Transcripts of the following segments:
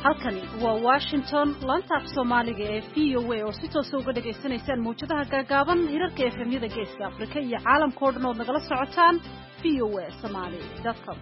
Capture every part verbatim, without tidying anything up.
halkani waa Washington laanta af Soomaaliga ee V O A oo si toos ah uga dhageysanaysaan muujadaha gaagaaban hirarka F M-yada Geeska Afrika iyo caalamka oo dhan oo nagala socotaan v o a somali dot com.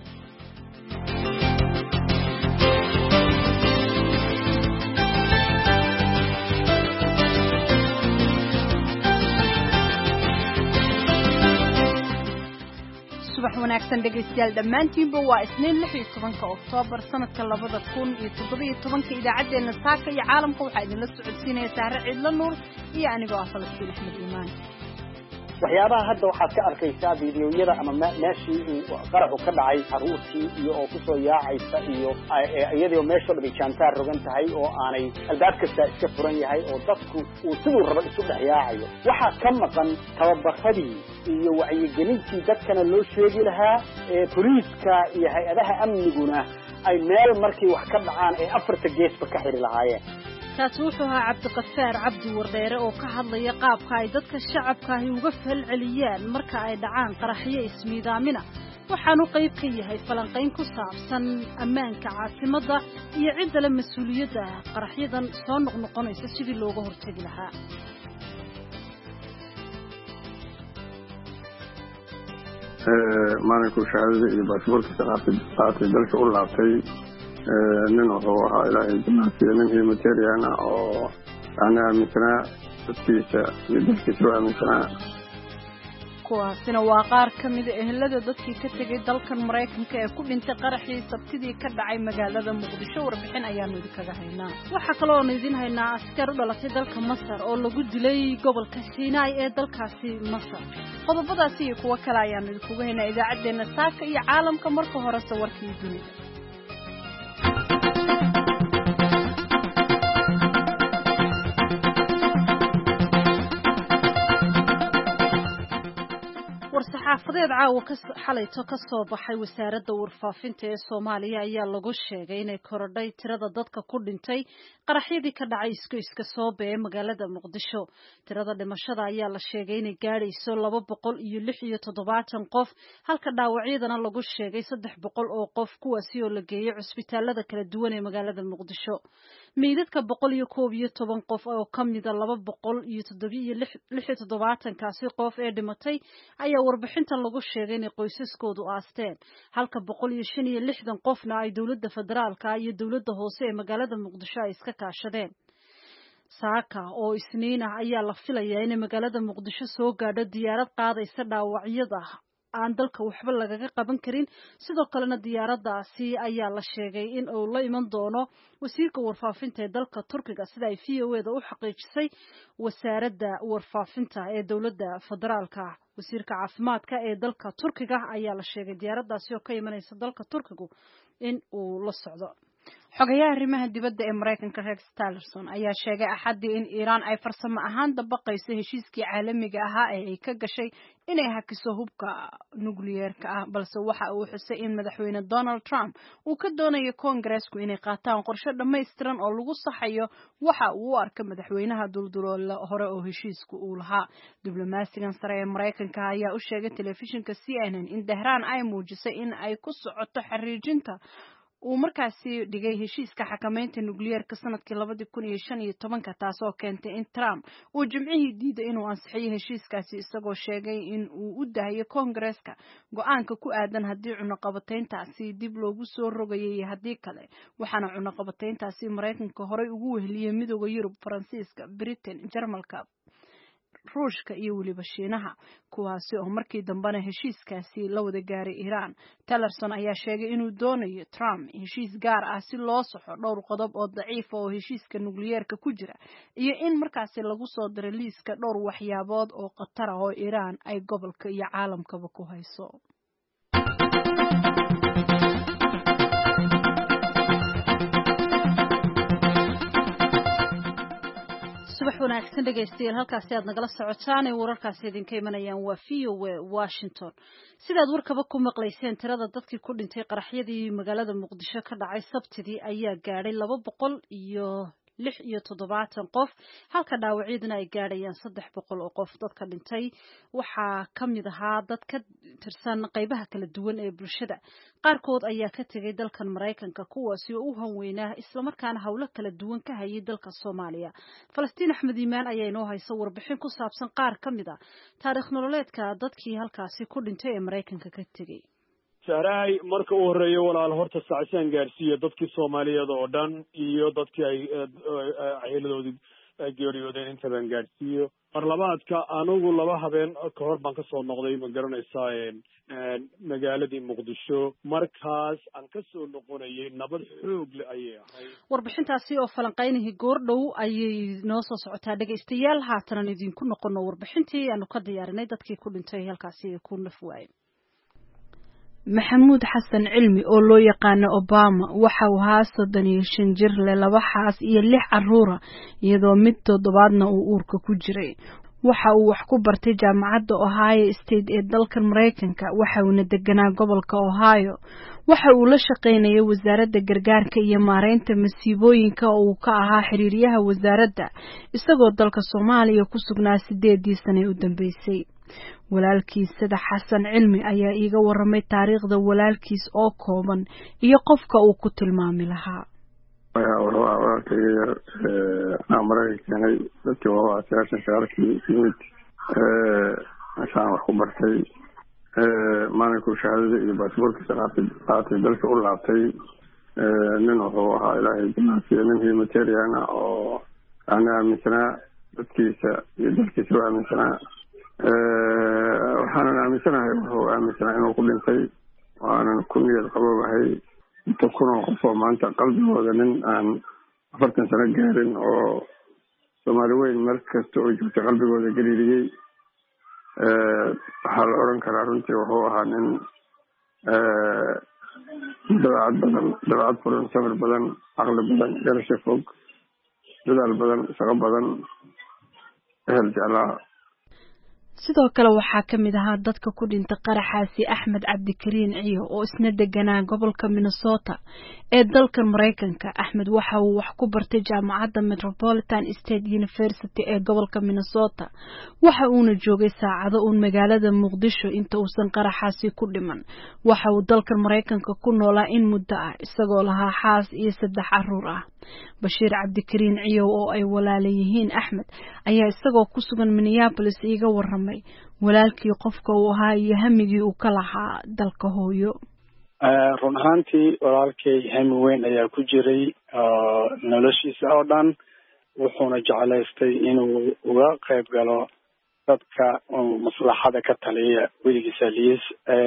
subax wanaagsan dhegeystayaal dhammaantiinba waa isniin lix iyo tobanka Oktoobar sanadka labada kun iyo toddoba iyo tobanka idaacadeena saaka iyo caalamka waxaa idinla socodsiinaya Saare Ciidla Nuur iyo anigoo ah Falastiin Axmed Iimaan. waxyaabaha hadda waxaad ka arkaysaa fiidiyowyada ama meeshii uu qaraxu ka dhacay caruurtii iyo oo ku soo yaacaysa iyo iyadoo meesha dhabay jaantaar rogan tahay oo aanay albaab kasta iska furan yahay oo dadku uu sidoo raba isu dhex yaacayo waxa ka maqan tababaradii iyo wacyigelintii dadkana loo sheegi lahaa ee booliiska iyo hay'adaha amniguna ay meel markii wax ka dhacaan ee afarta geesba ka xiri lahaayeen. taas wuxuu ahaa Cabdiqafaar Cabdi Wardheere oo ka hadlaya qaabka ay dadka shacabka ahi uga falceliyaan marka ay dhacaan qaraxyo ismiidaamina waxaanu qayb ka yahay falanqayn ku saabsan ammaanka caasimadda iyo cidda la mas'uuliyadda qaraxyadan soo noqnoqonaysa sidii looga hortagi lahaa. maalinku shahaadada iyo baasaboorka qaatay dalka u laabtay nin wuxuu ahaa ilaahay jamaacsiya nin humanitarian ah oo yani aaminsanaa dadkiisa iyo dalkiisa u aaminsanaa. kuwaasina waa qaar ka mid ah ehelada dadkii ka tegay dalkan Mareykanka ee ku dhintay qaraxii Sabtidii ka dhacay magaalada Muqdisho. warbixin ayaanu idinkaga haynaa. waxaa kaloo aan idin haynaa askar u dhalatay dalka Masar oo lagu dilay gobolka Sinai ee dalkaasi Masar. qodobadaasi iyo kuwa kale ayaanu idinkuga haynaa idaacadeena saaka iyo caalamka. marka hore warkii dunida. warsaxaafadeed caawa ka xalayto ka soo baxay wasaaradda warfaafinta ee Soomaaliya ayaa lagu sheegay inay korodhay tirada dadka ku dhintay qaraxyadii ka dhacay iska soobe ee magaalada Muqdisho. tirada dhimashada ayaa la sheegay inay gaadhayso laba boqol iyo lix iyo toddobaatan qof halka dhaawacyadana lagu sheegay saddex boqol oo qof kuwaasi oo la geeyay cusbitaalada kala duwan ee magaalada Muqdisho. meydadka boqol iyo koob iyo toban qof oo ka mid ah laba boqol iyo toddoba iyo lix iyo toddobaatan kaasi qof ee dhimatay ayaa warbixintan lagu sheegay in qoysaskoodu aasteen halka boqol iyo shan iyo lixdan qofna ay dawladda federaalka iyo dawladda hoose ee magaalada Muqdisho ay iska kaashadeen. saaka oo isniin ah ayaa la filayaa in magaalada Muqdisho soo gaadho diyaarad qaadaysa dhaawacyada aan dalka waxba lagaga qaban karin. sidoo kalena diyaaradaasi ayaa la sheegay in uu la iman doono wasiirka warfaafinta ee dalka Turkiga sida ay V O A da u xaqiijisay wasaaradda warfaafinta ee dawladda federaalka. wasiirka caafimaadka ee dalka Turkiga ayaa la sheegay diyaaradaasi oo ka imanaysa dalka Turkigu in uu la socdo. xogayaha arrimaha dibadda ee Mareykanka Rex Tillerson ayaa sheegay Axaddii in Iiraan ay farsamo ahaan dabaqayso heshiiskii caalamiga ahaa ee ay ka gashay inay hakiso hubka nukliyeerka ah, balse waxa uu xusay in madaxweyne Donald Trump uu ka doonayo Koongareesku inay qaataan qorshe dhammaystiran oo lagu saxayo waxa uu u arkay madaxweynaha dulduloola hore oo heshiisku uu lahaa. diblomaasigan sare ee Mareykanka ayaa u sheegay telefishinka C N N in Tehran ay muujisay in ay ku socoto xariijinta uu markaasi dhigay heshiiska xakamaynta nukliyeerka sanadkii labada kun iyo shan iyo tobanka taasoo keentay in Trump uu jimcihii diiday inuu ansixiyo heshiiskaasi isagoo sheegay in uu u dahayo Koongareeska go'aanka ku aadan haddii cunaqabatayntaasi dib loogu soo rogayay iyo haddii kale. waxaana cunaqabatayntaasi Mareykanka horey ugu weheliyay midowda Yurub, Faransiiska, Britain, Jarmalka, Ruushka iyo waliba Shiinaha kuwaasi oo markii dambena heshiiskaasi la wada gaaray Iiraan. Tillerson ayaa sheegay inuu doonayo Trump heshiis gaar ah si loo saxo dhowr qodob oo daciif ah oo heshiiska nukliyeerka ku jira iyo in markaasi lagu soo daro liiska dhowr waxyaabood oo khatar ah oo Iiraan ay gobolka iyo caalamkaba ku hayso. subax wanaagsan dhegeystayaal halkaasi aad nagala socotaan ee wararkaasi idinka imanayaan waa V O A Washington. sidaad warkaba ku maqlayseen tirada dadkii ku dhintay qaraxyadii magaalada Muqdisho ka dhacay Sabtidii ayaa gaadhay laba boqol iyo lix iyo toddobaatan qof halka dhaawacyaduna ay gaadhayaan saddex boqol oo qof. Dadka dhintay waxaa ka mid ahaa dad ka tirsan qaybaha kala duwan ee bulshada. Qaarkood ayaa ka tegay dalkan Mareykanka kuwaasi oo u hanweynaa isla markaana hawlo kala duwan ka hayay dalka Soomaaliya. Falastiin Axmed Iimaan ayaa inoo haysa warbixin ku saabsan qaar ka mid ah taariikh nololeedka dadkii halkaasi ku dhintay ee Mareykanka ka tegay. Saaray marka uu horeeyo walaal horta saacsan gaarsiiyo dadkii Soomaaliyeed oo dhan iyo dadkii ay ciidadoodii geeriyoodeen inta baan gaarsiiyo. Marlabaadka anigu laba habeen ka hor baan ka soo noqday ma garanaysaa een magaaladii Muqdisho markaas aan ka soo noqonayay nabad xoog leh ayay ahayd. Warbixintaasi oo falanqeynihii goordhow ayay noo soo socotaa dhageystayaal haatan idinku noqono warbixintii aanu ka diyaarinay dadkii ku dhintay halkaasi ku nafwaayay. maxamuud xasan cilmi oo loo yaqaano Obama waxa uu ahaa soddon iyo shan jir leh laba xaas iyo lix carruur iyadoo mid toddobaadna uu uurka ku jiray. waxa uu wax ku bartay jaamacadda Ohio State ee dalka Mareykanka waxa uu deganaa gobolka Ohio. waxa uu la shaqeynayay wasaaradda gargaarka iyo maareynta masiibooyinka oo uu ka ahaa xiriiryaha wasaaradda isagoo dalka Soomaaliya ku sugnaa sideedii sano u dambeysay. walaalkiis sida xasan cilmi ayaa iiga waramay taariikhda walaalkiis oo kooban iyo qofka uu ku tilmaami lahaa. walaalkay Mareykanka dadkii waa asaashan shaqaalkii yimid meeshaan wax ku bartay maalinkuu shahaadada iyo baasaboorkiisa qaatay dalka u laabtay nin wuxuu ahaa ilaahay jannasiiyo nin humanitarian ah oo aan aaminsanaa dadkiisa iyo dalkiisa u aaminsanaa waxaanan aaminsanahay wuxuu aaminsanaa inuu ku dhintay waanan ku niyad qaboobahay inta kunoo qof oo maanta qalbigooda nin aan afartan sano gaarin oo Soomaali weyn meel kasta oo joogta qalbigooda geliiriyey waxaa la oran karaa runtii wuxuu ahaa nin dabeecad badan dabeecad furan samir badan caqli badan garasho fog dadaal badan shaqo badan ehel jeclaa. sidoo kale waxaa ka mid ahaa dadka ku dhintay qaraxaasi Axmed Cabdikariin Ciyo oo isna deganaa gobolka Minnesota ee dalka Mareykanka. Axmed waxa uu wax ku bartay jaamacadda Metropolitan State University ee gobolka Minnesota. waxa uuna joogay saacado uun magaalada Muqdisho inta uusan qaraxaasi ku dhiman. waxa uu dalka Mareykanka ku noolaa in muddo ah isagoo lahaa xaas iyo saddex carruur ah. Bashiir Cabdikariin Ciyo oo ay walaalayihiin Axmed ayaa isagoo ku sugan Minneapolis iiga waramay walaalkii qofka uu ahaa iyo hamigii uu ka lahaa dalka hooyo. run ahaantii walaalkay hami weyn ayaa ku jiray noloshiisa oo dhan wuxuuna jeclaystay inuu uga qayb galo dadka maslaxada ka taliya weligiisa liis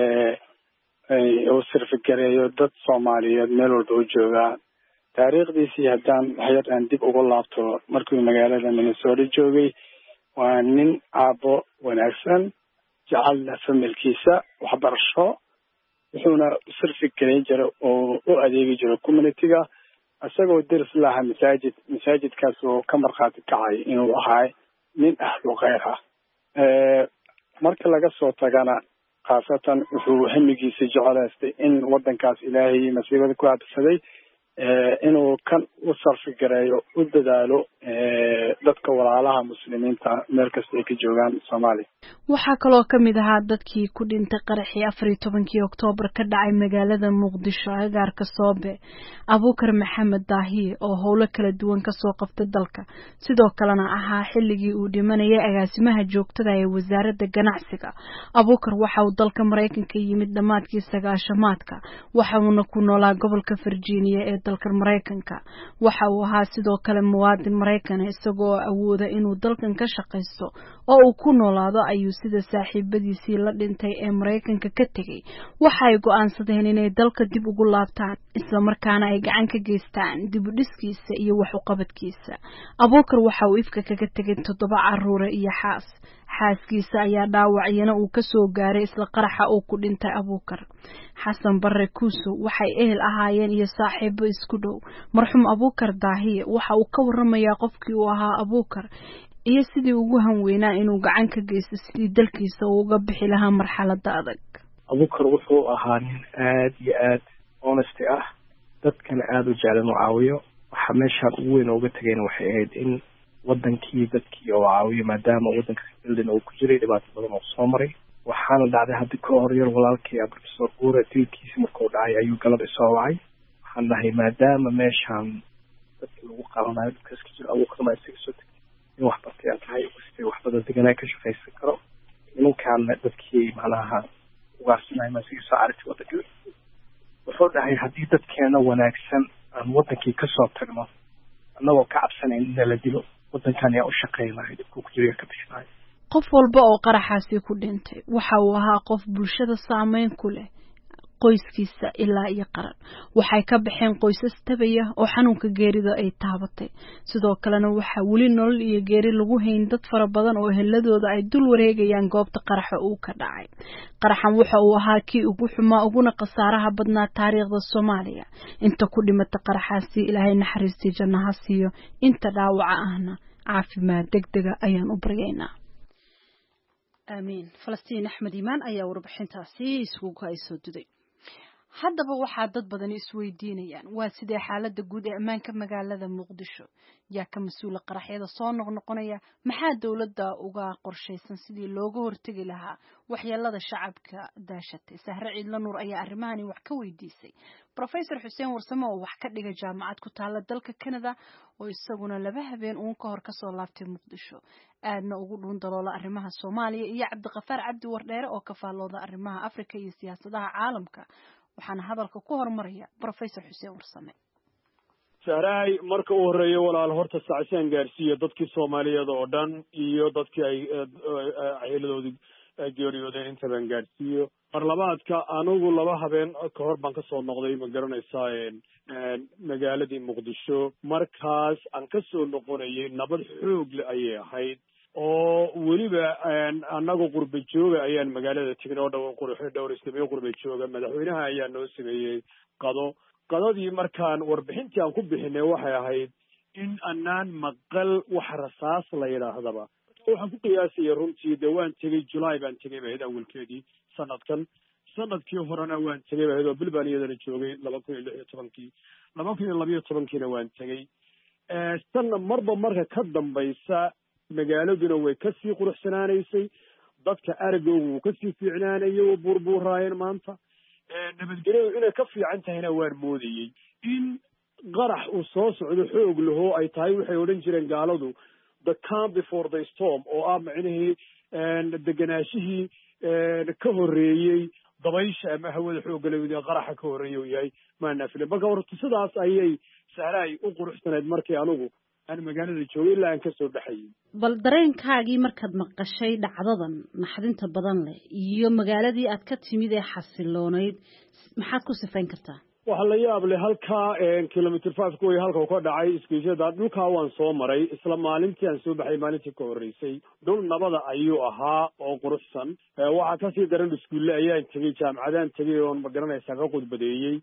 uu sirfigareeyo dad Soomaaliyeed meel walba u joogaa. taariikhdiisii haddaan waxyar aan dib ugu laabto markuu magaalada Minnesota joogay waa nin aabbo wanaagsan jecel familkiisa waxbarasho wuxuuna sirfi gareyn jiray oo u adeegi jiray community-ga isagoo dirs lahaa masaajid masaajidkaas oo ka markhaati kacay inuu ahaa nin ahlu khayr ah. marka laga soo tagana khaasatan wuxuu hamigiisa jeclaystay in waddankaas ilaahay masiibada ku habsaday inuu kan u sarfi gareeyo u dadaalo dadka walaalaha muslimiinta meel kasta ay ka joogaan Soomaaliya. waxaa kaloo ka mid ahaa dadkii ku dhintay qaraxii afar iyo tobankii Oktoobar ka dhacay magaalada Muqdisho agaarka Soobe Abuukar Maxamed Daahiye oo howlo kala duwan ka soo qabtay dalka sidoo kalena ahaa xilligii uu dhimanayay agaasimaha joogtada ee wasaaradda ganacsiga. Abuukar waxa uu dalka Mareykanka yimid dhamaadkii sagaashamaadka waxa uuna ku noolaa gobolka Virginia ee dalka Mareykanka. waxa uu ahaa sidoo kale muwaadin Mareykan isagoo awooda inuu dalkan ka shaqeysto oo uu ku noolaado ayuu sida saaxiibadiisii la dhintay ee Mareykanka ka tegay. waxa ay go'aansadeen inay dalka dib ugu laabtaan isla markaana ay gacan ka geystaan dib u dhiskiisa iyo wax u qabadkiisa. Abuukar waxa uu ifka kaga tegay toddoba carruur iyo xaas. xaaskiisa ayaa dhaawacayna uu ka soo gaaray isla qaraxa uu ku dhintay Abuukar. Xasan Barre Kuuso waxay ehel ahaayeen iyo saaxiibo isku dhow. marxuum Abuukar Daahiye waxa uu ka waramayaa qofkii uu ahaa Abuukar iyo sidii ugu hanweynaa inuu gacan ka geysto sidii dalkiisa uga bixi lahaa marxaladda adag. Abuukar wuxuu ahaa nin aad iyo aad honest ah dadkana aad u jecel inuu caawiyo waxa meeshaan ugu weyn ooga tagayna waxay ahayd in wadankii dadkii oo caawiyo maadaama wadanka xildin uu ku jiray dhibaato badan oo soo maray waxaana dhacday hadda ka hor yar walaalkii professor Guure dilkiisa markuu dhacay ayuu galab isoo wacay waxaan dhahay maadaama meeshaan dadkii lagu qabanayo dadka jira awood kama isaga soo tagay in wax bartay aan tahay wastay wax badan deganaa ka shaqaysan karo ninkaan dadkii macnaha ugaarsanay ma si saarti wadanka wuxuu dhahay haddii dadkeena wanaagsan aan wadankii ka soo tagno annagoo ka cabsanayn in la dilo wadankan ayaa u shaqeynaya dibku ku jira ka bixinaya qof walba oo qaraxaasi ku dhintay waxa uu ahaa qof bulshada saameyn ku leh qoyskiisa ilaa iyo qaran waxay ka baxeen qoysas tabaya oo xanuunka geerida ay taabatay sidoo kalena waxa weli nolol iyo geeri lagu hayn dad fara badan oo eheladooda ay dul wareegayaan goobta qaraxa uu ka dhacay qaraxan waxa uu ahaa kii ugu xumaa uguna qasaaraha badnaa taariikhda Soomaaliya inta ku dhimatay qaraxaasi Ilaahay naxariistii jannaha siiyo inta dhaawaca ahna caafimaad degdeg ah ayaan u baryaynaa آمين فلسطين أحمد إيمان أيا وربحين تاسيس وكايسو دودي haddaba waxaa dad badan isweydiinayaan waa sidee xaaladda guud ee ammaanka magaalada Muqdisho yaa ka mas'uul qaraxyada soo noqnoqonaya maxaa dawladda uga qorsheysan sidii looga hortagi lahaa waxyeelada shacabka daashatay Sahre Ciidla Nuur ayaa arrimahani wax ka weydiisay Professor Xuseen Warsame oo wax ka dhiga jaamacad ku taala dalka Canada oo isaguna laba habeen uun ka hor ka soo laabtay Muqdisho aadna ugu dhuun daloola arrimaha Soomaaliya iyo Cabdiqafaar Cabdi Wardheere oo ka faalooda arrimaha Afrika iyo siyaasadaha caalamka waxaan hadalka ku hormaraya Professor Xuseen Warsame Sahray marka uu horeeyo walaal horta saacsan gaarsiiyo dadkii Soomaaliyeed oo dhan iyo dadkii ay ciidadoodii geeriyoodeen inta baan gaarsiiyo marlabaadka anigu laba habeen ka hor baan ka soo noqday ma garanaysaa magaaladii Muqdisho markaas aan ka soo noqonayay nabad xoog leh ayay ahayd oo weliba annagu qurba jooga ayaan magaalada tigno oo dhaw qurxo dhowr istamay qurba jooga madaxweynaha ayaa noo sameeyay qado qadadii markaan warbixintii aan ku bixinay waxay ahayd in annaan maqal wax rasaas la yiraahdaba waxaan ku qiyaasay runtii dawaan tagay July baan tagay baahida awalkeedii sanadkan sanadkii horena waan tagay baahida bilbaaniyada joogay laba kun iyo lix iyo tobankii laba kun iyo laba iyo tobankiina waan tagay ee sanad marba marka ka dambaysa magaaladuna way ka sii quruxsanaanaysay dadka aragoodu wuu ka sii fiicnaanayay oo burburayeen maanta ee nabadgelyo inay ka fiican tahayna waan moodayay in qarax uu soo socdo xoog laho ay tahay waxay oran jireen gaaladu the calm before the storm oo ah macnaheedu deganaashihii ka horeeyay dabaysha ama hawada xoog leh qaraxa ka horeeyay yahay ma naafilay marka horta sidaas ayay Sahray u quruxsanayd markii anigu aan magaalada joogay ilaa aan ka soo dhaxay bal dareenkaagii markaad maqashay dhacdadan naxdinta badan leh iyo magaaladii aad ka timid ee xasiloonayd maxaad ku sifayn kartaa waxa la yaab leh halka kilometer five ku way halka ka dhacay iskiisada dhulka waan soo maray isla maalintii aan soo baxay maalintii ka horeysay dhul nabada ayuu ahaa oo quruxsan waxa ka sii daran iskuulle ayaan tagay jaamacadaan tagay oo ma garanaysaa ka qudbadeeyay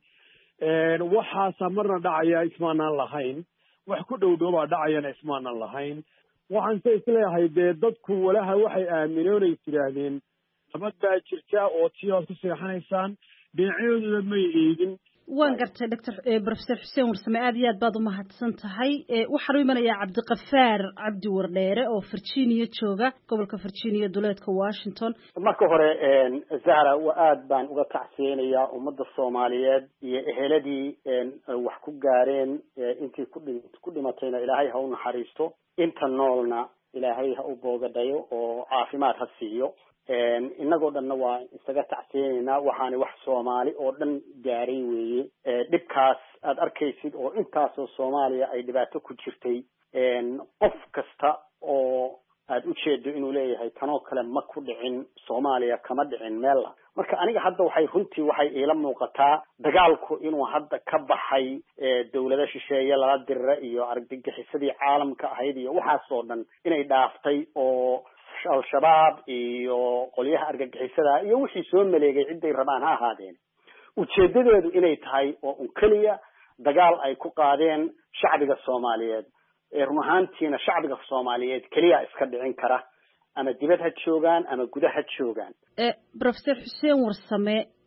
waxa samarna dhacaya ismaanaan lahayn wax ku dhow dhow baa dhacayana ismaanan lahayn waxaan se isleeyahay dee dadku walaha waxay aamineen ay tiraahdeen nabad baa jirta oo tii aad ku seexanaysaan dhinacyadooda may eegin waan gartay Doctor Professor Xuseen Warsame aad iyo aad baad u mahadsan tahay waxaan u imanayaa Cabdiqafaar Cabdi Wardheere oo Virginia jooga gobolka Virginia duleedka Washington marka hore Zahra waa aad baan uga tacsiyeenayaa ummadda Soomaaliyeed iyo eheladii wax ku gaareen intii ku dhimatayna Ilaahay ha u naxariisto inta noolna Ilaahay ha u boogadayo oo caafimaad ha siiyo inagoo dhanna waa isaga tacsiyeenaynaa waxaana wax Soomaali oo dhan gaaray weeye dhibkaas aad arkaysid oo intaas oo Soomaaliya ay dhibaato ku jirtay qof kasta oo aad u jeedo inuu leeyahay tanoo kale ma ku dhicin Soomaaliya kama dhicin meel marka aniga hadda waxay runtii waxay ila muuqataa dagaalku inuu hadda ka baxay dawladda shisheeye lala dirra iyo argagixisadii caalamka ahayd iyo waxaas oo dhan inay dhaaftay oo al-shabaab iyo qoliyaha argagixisada iyo wixii soo maleegay ciday rabaan ha ahaadeen ujeedadeedu inay tahay oo un kaliya dagaal ay ku qaadeen shacbiga Soomaaliyeed ee run ahaantiina shacbiga Soomaaliyeed kaliya iska dhicin kara ama dibad ha joogaan ama gudaha joogaan ee Professor Xuseen Warsame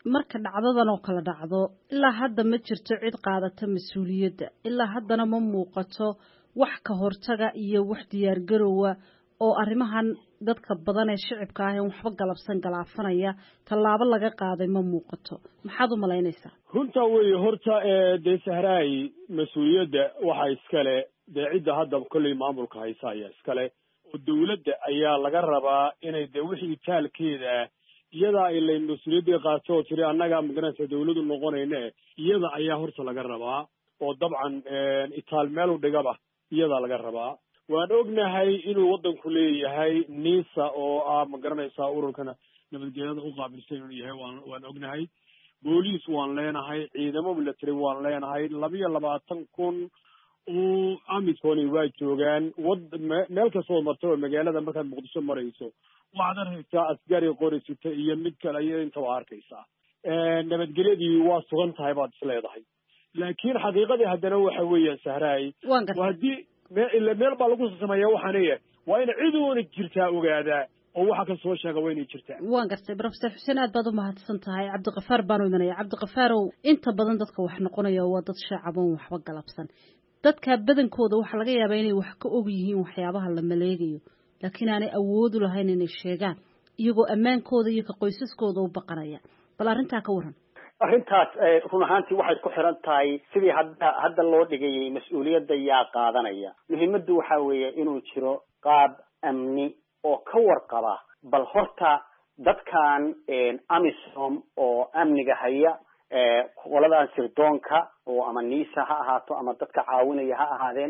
marka dhacdadan oo kala dhacdo ilaa hadda ma jirto cid qaadata mas-uuliyadda ilaa haddana ma muuqato wax ka hortaga iyo wax diyaargaroowa oo arrimahan dadka badan ee shicibka ah ee waxba galabsan galaafanaya tallaabo laga qaaday ma muuqato maxaad u malaynaysaa runta weeye horta dee sahraay mas-uuliyadda waxaa iskale dee cidda hadda kolley maamulka haysa ayaa iskale oo dawladda ayaa laga rabaa inay dee wixii taalkeeda iyadaa ilay mas-uuliyaddii qaato oo tiri annaga magaranaysa dawladu noqonayne iyada ayaa horta laga rabaa oo dabcan itaal meel u dhigaba iyadaa laga rabaa waan ognahay inuu waddanku leeyahay nisa oo ah ma garanaysaa ururkana nabadgelyada u qaabilsan inuu yahay waan waan ognahay booliis waan leenahay ciidamo military waan leenahay labiyo labaatan kun oo amisooni waa joogaan wad meel kastoo marta oo magaalada markaad muqdisho marayso waxaad arkaysaa askari qorisita iyo mid kale iyo intaba arkaysaa nabadgelyadii waa sugan tahay baad is leedahay laakiin xaqiiqadii haddana waxa weeyaan sahraay haddii ila meel baa lagu sameeyaa waxaanaya waa in cid uuna jirtaa ogaadaa oo waxa ka soo sheega waa inay jirtaa waan gartay professor xuseen aad baad u mahadsan tahay cabdiqafaar baan u imanaya cabdiqafaarow inta badan dadka wax noqonaya waa dad shacabon waxba galabsan dadka badankooda waxaa laga yaabaa inay wax ka og yihiin waxyaabaha la maleegayo laakiin aanay awood u lahayn inay sheegaan iyagoo ammaankooda iyo ka qoysaskooda u baqanaya bal arrintaa ka waran arrintaas run ahaantii waxay ku xiran tahay sidii hadda hadda loo dhigayay mas-uuliyadda yaa qaadanaya muhiimaddu waxa weeye inuu jiro qaab amni oo ka warqaba bal horta dadkan amisom oo amniga haya qoladan sirdoonka oo ama nisa ha ahaato ama dadka caawinaya ha ahaadeen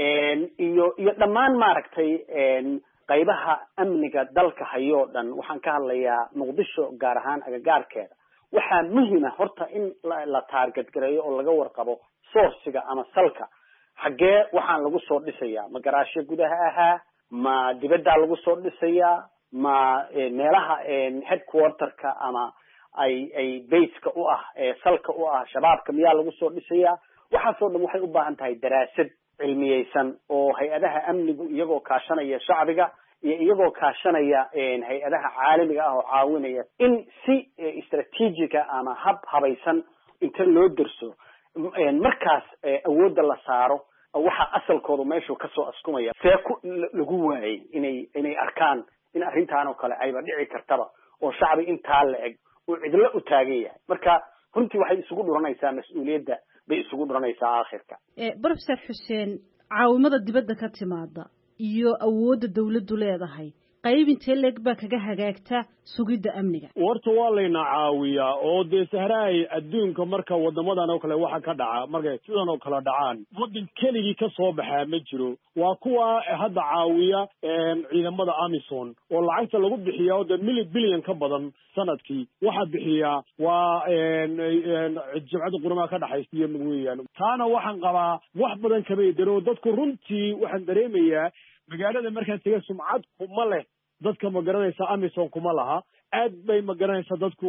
iyo iyo dhammaan maaragtay qaybaha amniga dalka hayoo dhan waxaan ka hadlayaa muqdisho gaar ahaan agagaarkeeda waxaa muhima horta in la taarget gareeyo oo laga warqabo sourciga ama salka xaggee waxaan lagu soo dhisayaa ma garaashyo gudaha ahaa ma dibaddaa lagu soo dhisayaa ma meelaha headquarterka ama ay ay baseka u ah salka u ah shabaabka miyaa lagu soo dhisayaa waxaasoo dhan waxay u baahan tahay daraasad cilmiyeysan oo hay-adaha amnigu iyagoo kaashanaya shacbiga iyo iyagoo kaashanaya hay-adaha caalamiga ah oo caawinaya in si istraatiijiga ama hab habaysan inta loo derso markaas awoodda la saaro waxa asalkoodu meeshuu kasoo askumaya see ku lagu waayay inay inay arkaan in arrintaan oo kale ayba dhici kartaba oo shacbi intaa la eg oo cidlo u taagan yahay marka runtii waxay isugu dhuranaysaa mas-uuliyadda bay isugu dhuranaysaa aakhirka professor xuseen caawimada dibadda ka timaada iyo awoodda dawladdu leedahay qayb intee leeg baa kaga hagaagta sugidda amniga horta waa layna caawiyaa oo dee sahraay adduunka marka wadamadan oo kale waxa ka dhaca markay sidan oo kale dhacaan waddan keligii ka soo baxaa ma jiro waa kuwa hadda caawiya ciidamada amison oo lacagta lagu bixiya oo dee mili bilyan ka badan sanadkii waxaa bixiyaa waa jimcadda qurumaha ka dhaxaysa iyo weeyaan taana waxaan qabaa wax badan kama daro dadku runtii waxaan dareemayaa magaalada markaa tega sumcad kuma leh dadka ma garanaysa amison kuma laha aad bay ma garanaysa dadku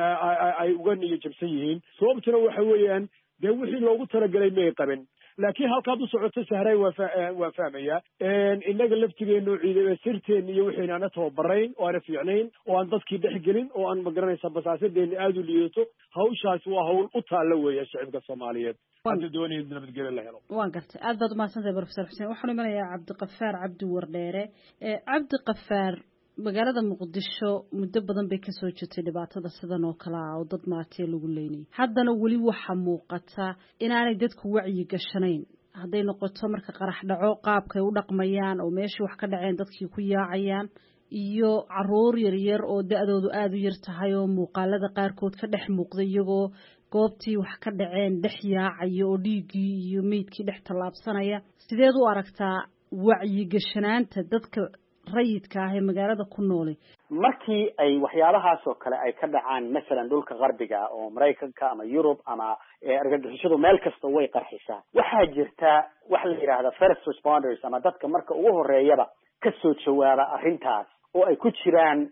ay uga niyo jabsan yihiin sababtuna waxa weeyaan dee wixii loogu talagelay may qaban laakiin halkaad u socoto sahray waa waa fahmaya innaga laftigeenu ciidamada sirteen iyo wixii aan tababarayn oo aan fiicnayn oo aan dadkii dhex gelin oo aan ma garanaysa basaasadeena aad u liidato hawshaas waa hawl u taalla weeya shacabka Soomaaliyeed hadda doonayay nabadgelyo la helo waan gartay aad baad u mahadsantahay professor xuseen waxaan imanayaa cabdiqafaar cabdi wardheere cabdiqafaar magaalada muqdisho muddo badan bay ka soo jirtay dhibaatada sidan oo kale ah oo dad maatee lagu leynay haddana weli waxa muuqata inaanay dadku wacyi gashanayn hadday noqoto marka qarax dhaco qaabkay u dhaqmayaan oo meeshii wax ka dhaceen dadkii ku yaacayaan iyo caruur yaryar oo da-doodu aada u yar tahay oo muuqaalada qaarkood ka dhex muuqda iyagoo goobtii wax ka dhaceen dhex yaacaya oo dhiiggii iyo meydkii dhex tallaabsanaya sideed u aragtaa wacyi gashanaanta dadka rayidka ah ee magaalada ku nool markii ay waxyaabahaas oo kale ay ka dhacaan masalan dhulka qarbiga oo Mareykanka ama Europe ama argagixisadu meel kasta way qarxisaa waxaa jirta wax la yiraahdo first responders ama dadka marka ugu horeeyaba ka soo jawaaba arrintaas oo ay ku jiraan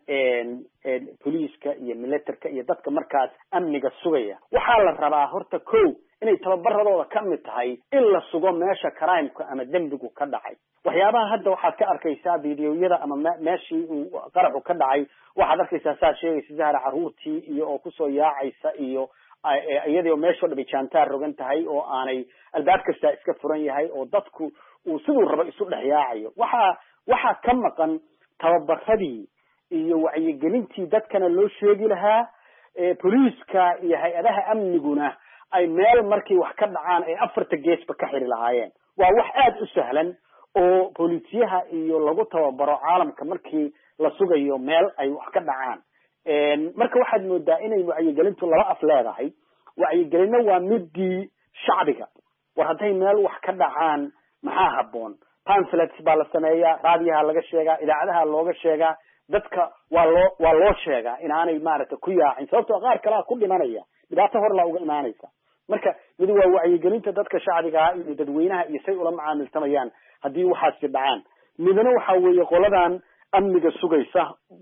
booliiska iyo militerka iyo dadka markaas amniga sugaya waxaa la rabaa horta kow inay tababaradooda ka mid tahay in la sugo meesha crimeka ama dembigu ka dhacay waxyaabaha hadda waxaad ka arkaysaa videoyada ama meeshii uu qaraxu ka dhacay waxaad arkaysaa saa sheegaysa zahra caruurtii iyo oo kusoo yaacaysa iyo iyadoo meeshoo dhan bay jaantaar rogan tahay oo aanay albaab kastaa iska furan yahay oo dadku uu siduu rabo isu dhex yaacayo waxaa waxaa ka maqan tababaradii iyo wacyigelintii dadkana loo sheegi lahaa booliiska iyo hay-adaha amniguna ay meel markii wax ka dhacaan ay afarta geesba ka xiri lahaayeen waa wax aada u sahlan oo booliisyaha iyo lagu tababaro caalamka markii la sugayo meel ay wax ka dhacaan marka waxaad moodaa inay wacyigelintu laba af leedahay wacyigelinna waa midii shacbiga war hadday meel wax ka dhacaan maxaa habboon pamphlets baa la sameeyaa raadiyaha laga sheegaa idaacadaha looga sheegaa dadka waa loo waa loo sheegaa inaanay maaragtay ku yaacin sababtoo qaar kalea ku dhimanaya dhibaato hor laa uga imaanaysa marka mid waa wacyigelinta dadka shacbigaa iyo dadweynaha iyo say ula macaamiltamayaan haddii waxaasi dhacaan midna waxa weeye qoladan amniga sugaysa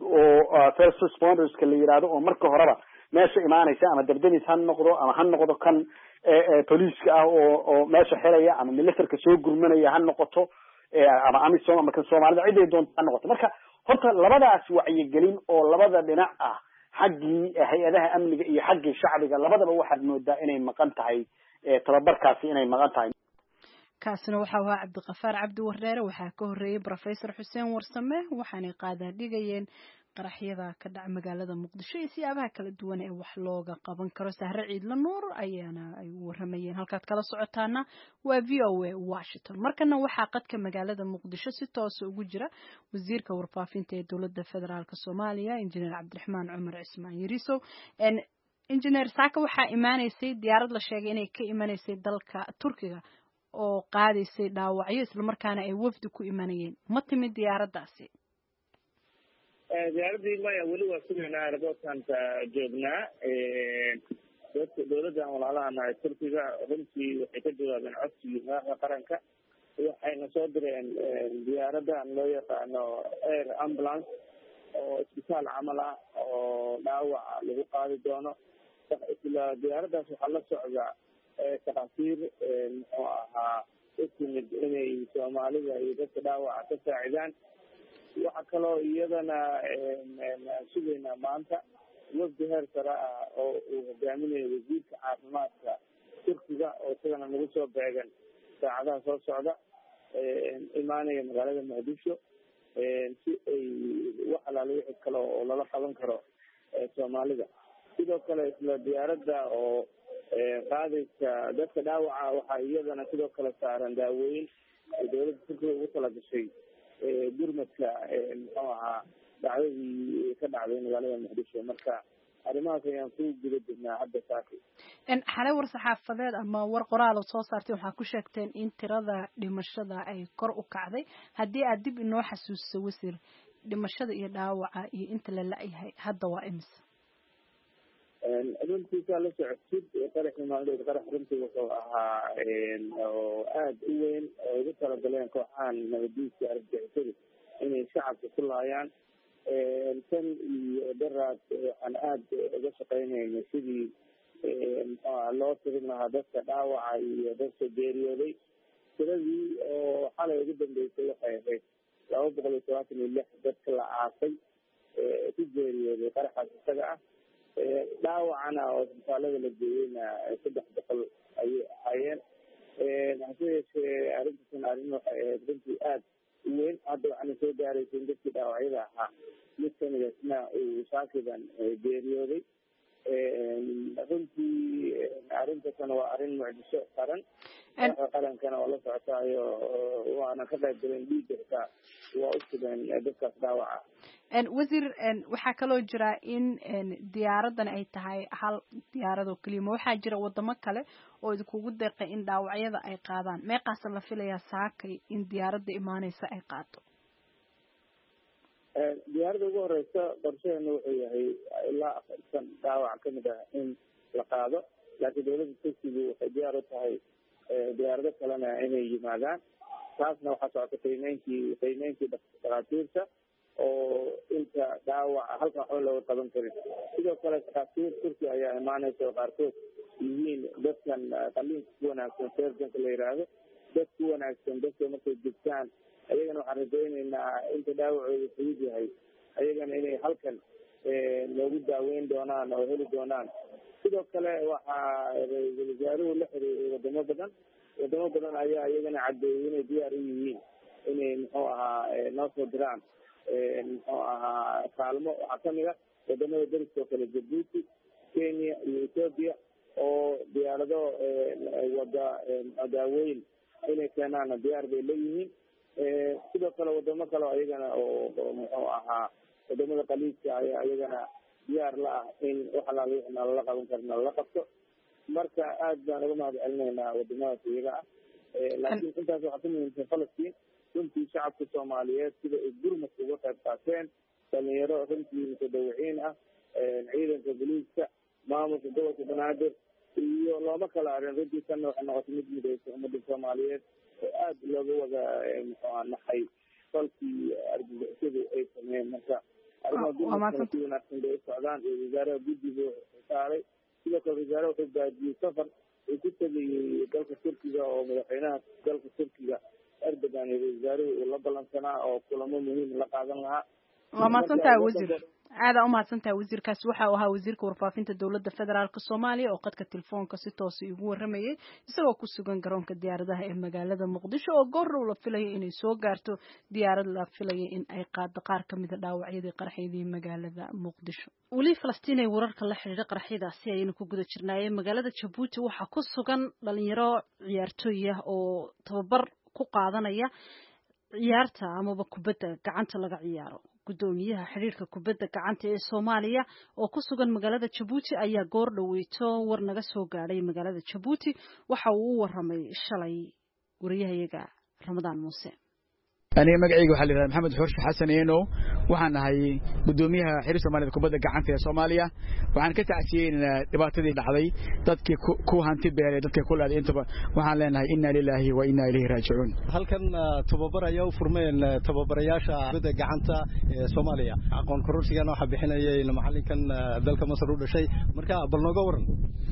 oo first responderska la yidhaahdo oo marka horeba meesha imaanaysa ama dabdamis ha noqdo ama ha noqdo kan booliiska ah oo oo meesha xiraya ama militerka soo gurmanaya ha noqoto ama amisom ama kan soomaalida ciday doonto ha noqoto marka horta labadaas wacyigelin oo labada dhinac ah xaggii hay-adaha amniga iyo xaggii shacbiga labadaba waxaad moodaa inay maqan tahay tababarkaasi inay maqan tahay kaasina waxa ahaa cabdiqafaar cabdi wareere waxaa ka horeeyay professor xuseen warsame waxaanay qaadaa dhigayeen qaraxyada ka dhaca magaalada muqdisho iyo siyaabaha kala duwan ee wax looga qaban karo sahre ciidla nuur ayaana ay waramayeen halkaad kala socotaana waa v o a washington markana waxaa qadka magaalada muqdisho si toosa ugu jira wasiirka warfaafinta ee dowladda federaalk soomaaliya injineer cabdiraxmaan cumar cismaan yarisow injineer saaka waxaa imaanaysay diyaarad la sheegay inay ka imanaysay dalka turkiga oo qaadaysay dhaawacyo islamarkaana ay wafdi ku imanayeen ma timid diyaaraddaasi diyaaradii maya weli waa sugaynaa airportkanka joognaa dadka dawladdan walaalahana ee turkiga runtii waxay ka jawaabeen codsigii madaxda qaranka waxayna soo direen diyaaradan loo yaqaano air ambulance oo isbitaal camal ah oo dhaawaca lagu qaadi doono isla diyaaraddaas waxaa la socda takhaatiir muxuu ahaa u timid inay soomaalida iyo dadka dhaawaca ka saacidaan waxaa kaloo iyadana sugaynaa maanta wafdi heer sare ah oo uu hogaaminayo wasiirka caafimaadka turkiga oo isagana nagu soo beegan saacadaha soo socda imaanaya magaalada muqdisho si ay wax alaala wixii kale oo lala qaban karo soomaalida sidoo kale isla diyaaradda oo qaadaysa dadka dhaawaca waxaa iyadana sidoo kale saaran daawooyin dawladda turkiga ugu talagashay gurmadka muxuu ahaa dhacdadii ka dhacday magaalada muqdisho marka arrimahaas ayaan ku guda jirnaa hadda saaki xalay war saxaafadeed ama war qoraal oo soo saartay waxaa ku sheegteen in tirada dhimashada ay kor u kacday haddii aad dib inoo xasuusiso wasiir dhimashada iyo dhaawaca iyo inta la la-yahay hadda waa imisa runtiisaa la socodsid qaraxii maalmeed qarax runtii wuxuu ahaa oo aada u weyn oo ugu talagaleen kooxahan nabadiiska argagixisada inay shacabka ku laayaan tan iyo daraad waxaan aada uga shaqaynayna sidii muxuuaha loo tirin lahaa dadka dhaawaca iyo dadka geeriyooday tiradii oo xalay ugu dambeysay waxay ahayd laba boqol iyo todobaatan iyo lix dadka la aasay ku geeriyooday qaraxaas isaga ah dhaawacana oo isbitaalada la geeyeyna saddex boqol ayay ahaayeen hase yeeshee arrintaasna arrin waxay ahayd runtii aada u weyn hadda waxaana soo gaaraysa in dadkii dhaawacyada ahaa mid kamidaasna uu shaakidan geeriyooday runtii arrintaasna waa arrin mucjisho qaran madaxda qarankana oo la socotaayo waana ka qayb galeen dhiigasta waa u sugeen dadkaas dhaawaca wasiir waxaa kaloo jira in diyaaraddan ay tahay hal diyaarad oo keliya ma waxaa jira wadamo kale oo idinkugu deeqay in dhaawacyada ay qaadaan meeqaasa la filayaa saakay in diyaaradda imaaneysa ay qaato diyaaradda ugu horeysa qorshaheena wuxuu yahay ilaa afartan dhaawac kamid ah in la qaado laakiin dawladda turkiga waxay diyaar u tahay diyaarado kalena inay yimaadaan taasna waxaa socota qiimeynkii qiimeynkii dhakhaatiirta oo in dadka dhaawaca halka waxba looga qaban karin. sidoo kale takhaatiir turki ayaa imaanaysa oo qaarkood yihiin dadkan qaliinka ku wanaagsan surgeonka la yidhaahdo dad ku wanaagsan dadka markay degtaan ayagana waxaan rajaynaynaa inta dhaawacooda fudud yahay ayagana inay halkan loogu daaweyn doonaan oo heli doonaan. sidoo kale waxaa ra-iisul wasaaruhu la xiriiray wadamo badan wadamo badan ayaa iyagana caddeeyey inay diyaar u yihiin inay muxuu ahaa noo soo diraan muxuu ahaa kaalmo. waxaa kamid a wadamada dariska oo kale Djibouti, Kenya iyo Ethiopia oo diyaarado wada daawooyin inay keenaan diyaar bay leeyihiin. sidoo kale wadamo kale oo iyagana oo muxuu ahaa wadamada qaliiska ayaa iyagana diyaar la ah in wax alaala wixii nalala qaban karna lala qabto. marka aad baan uga mahad celinaynaa wadamadaas iyaga ah. laakiin intaas waxaa ka muhiimsan Falastiin runtii shacabka Soomaaliyeed sida ay gurmadka uga qayb qaateen, dhalinyaro runtii mutadawiciin ah, ciidanka booliiska, maamulka gobolka Banaadir iyo looma kala arin runtii kana waxay noqotay mid midaysa ummadda Soomaaliyeed oo aad looga wada muxuu naxay falkii argagixisada ay sameeyeen. marka arrimaha si wanaagsan bay u socdaan iyo wasaaraha guddiga saaray. sidoo kale wasaare wuxuu gaajiyey safar uu ku tegayey dalka Turkiga oo madaxweynaha dalka Turkiga Erdogan iyo wasaaruhu uu la ballansanaa oo kulamo muhiim la qaadan lahaa. waa mahadsantahay wasiir, aada u mahadsantahay wasiirkaasi. waxa uu ahaa wasiirka warfaafinta dowladda federaalk Soomaaliya oo qadka telefoonka si toos ah ugu waramayay isagoo ku sugan garoonka diyaaradaha ee magaalada Muqdisho oo goor dhow la filayay inay soo gaarto diyaarad la filayay in ay qaado qaar ka mid ah dhaawacyadii qaraxyadii magaalada Muqdisho. weli Falastiin ay wararka la xiriira qaraxyadaasi ayaynu ku guda jirnaayeen. magaalada Djibouti waxaa ku sugan dhalinyaro ciyaartooy ah oo tababar ku qaadanaya ciyaarta amaba kubadda gacanta laga ciyaaro. gudoomiyaha xiriirka kubadda gacanta ee Soomaaliya oo ku sugan magaalada Djibouti ayaa goor dhaweyto war naga soo gaaray magaalada Djibouti. waxa uu u waramay shalay wariyahayaga Ramadaan Muuse. aniga magacayga waxaa la yiraahdaa Maxamed Xursh Xasan Eeno, waxaan ahay gudoomiyaha xiriirka Soomaalida kubadda gacanta ee Soomaaliya. waxaan ka tacsiyeynaa dhibaatadii dhacday dadkii ku hanti beelay dadkii ku laaday intaba. waxaan leenahay inna lillahi wa inna ilayhi raaji'uun. halkan tababar ayaa u furmeen tababarayaasha kubadda gacanta ee Soomaaliya. aqoon kororsigan waxa bixinayay macallinkan dalka Masar u dhashay. marka bal nooga waran.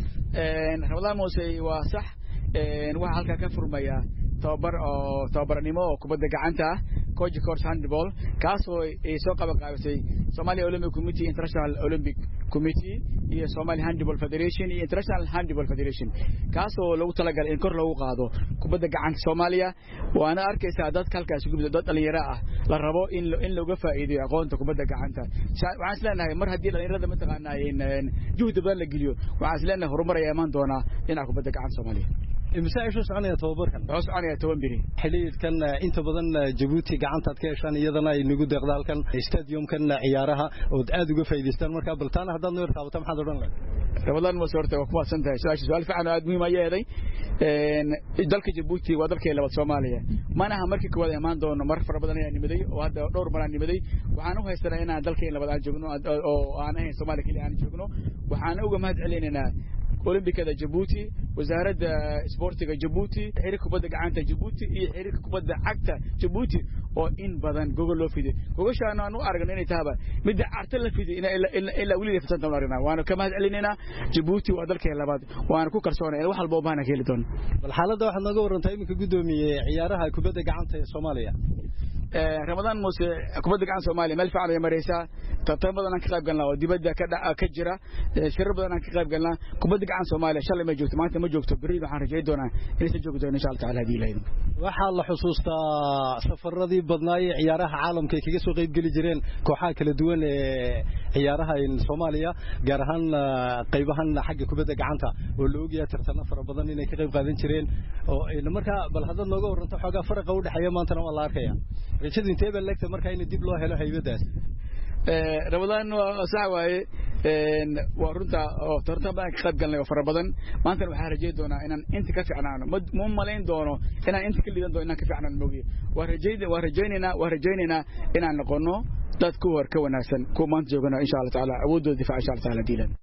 een Ramadaan Muuse waa sax. een waxa halka ka furmaya tababar oo tababarnimo oo kubadda gacanta ah coach course handball kaasoo ay soo qaban qaabisay Somali Olympic Committee, International Olympic Committee iyo Somali Handball Federation iyo International Handball Federation kaasoo lagu talagalay in kor lagu qaado kubadda gacanta Soomaaliya. waana arkaysaa dadka halkaas ugu dad dhalinyaro ah la rabo in in laga faa'iideeyo aqoonta kubadda gacanta. waxaan isleenahay mar haddii dhalinyarada ma taqaanaa in juhdi badan la geliyo waxaan isleenahay horumar ay iman doonaa dhinaca kubadda gacanta Soomaaliya. imisa ay soo soconaya tababarkan? soo soconaya toban biri. xiliidkan inta badan Djibouti gacantaad ka heshaan iyadana ay nagu deeqda halkan stadiumkan ciyaaraha oo aad uga faa'iideystaan. marka baltaana haddaad noo yartaabato maxaad odhan lahayd? Ramadaan ma soortay waa ku maasantahay su'aasha su'aal fiican aad muhiim ah yeeday. een dalka Djibouti waa dalka labaad Soomaaliya manaha markii koowaad imaan doono mar fara badan ayaa nimaday oo hadda dhowr mar aan nimaday. waxaan u haysanaa inaan dalka labaad aan joogno oo aan ahayn Soomaaliya kaliya aan joogno. waxaan uga mahad celinaynaa Olimbikada Djibouti, wasaaradda isboortiga Djibouti, xiriirka kubadda gacanta Djibouti iyo xiriirka kubadda cagta Djibouti oo in badan gogol loo fiday. gogashaan aan u aragno inay tahay mid carta la fiday in ila wali fasan doon aragna. waana ka mahad celinayna Djibouti waa dalka labaad waana ku kalsoonahay wax walba oo baahan ka heli doon. bal xaaladda waxaad nooga warantaa iminka gudoomiye ciyaaraha kubadda gacanta ee Soomaaliya. Ramadaan Muuse kubadda gacanta Soomaaliya meel fiican ay maraysaa. tartan badan aan ka qayb galnaa oo dibadda ka dhaca ka jira. shirar badan aan ka qayb galnaa. kubadda gacanta Soomaaliya shalay ma joogto maanta ma joogto bari waxaan rajayn doonaa inay soo joogto insha Allah taala hadii ilaahay. waxaa la xusuustaa safaradii badnaay ciyaaraha caalamka ay kaga soo qayb gali jireen kooxaha kala duwan ee ciyaaraha in Soomaaliya gaar ahaan qaybahan xagga kubadda gacanta oo la ogyahay tartano fara badan inay ka qayb qaadan jireen oo in marka bal hadda nooga waranto xogaa farqa u dhaxeeya maanta waa la arkaya. rajada intee baa leegtay marka in dib loo helo haybadaas. ee Ramadaan waa sax waaye. een waa runta oo tartan baan ka qayb galnay oo fara badan. maanta waxaan rajayn doonaa inaan inta ka fiicnaano ma malayn doono inaan inta ka liidan doono inaan ka fiicnaan moogiye. waa rajayn waa rajaynaynaa waa rajaynaynaa inaan noqono dad ku war ka wanaagsan ku maanta joogana insha Allah taala awoodooda difaac insha Allah taala diilan.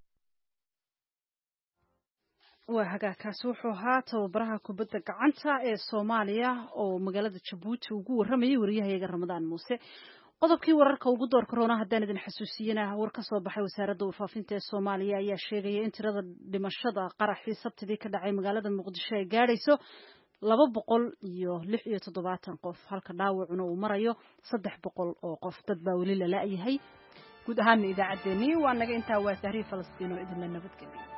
waa hagaagkaasi wuxuu ahaa tababaraha kubadda gacanta ee Soomaaliya oo magaalada Djibouti ugu waramayay wariyahayaga Ramadaan Muuse. qodobkii wararka ugu door corona haddaan idin xasuusiyana war ka soo baxay wasaaradda warfaafinta ee Soomaaliya ayaa sheegaya in tirada dhimashada qaraxii sabtidii ka dhacay magaalada Muqdisho ay gaarayso laba boqol iyo lix iyo toddobaatan qof halka dhaawacuna uu marayo saddex boqol oo qof dad baa weli la la'yahay guud ahaan idaacadeeni waa naga intaa waa Sahri Falastiin oo idin la nabadgeliyo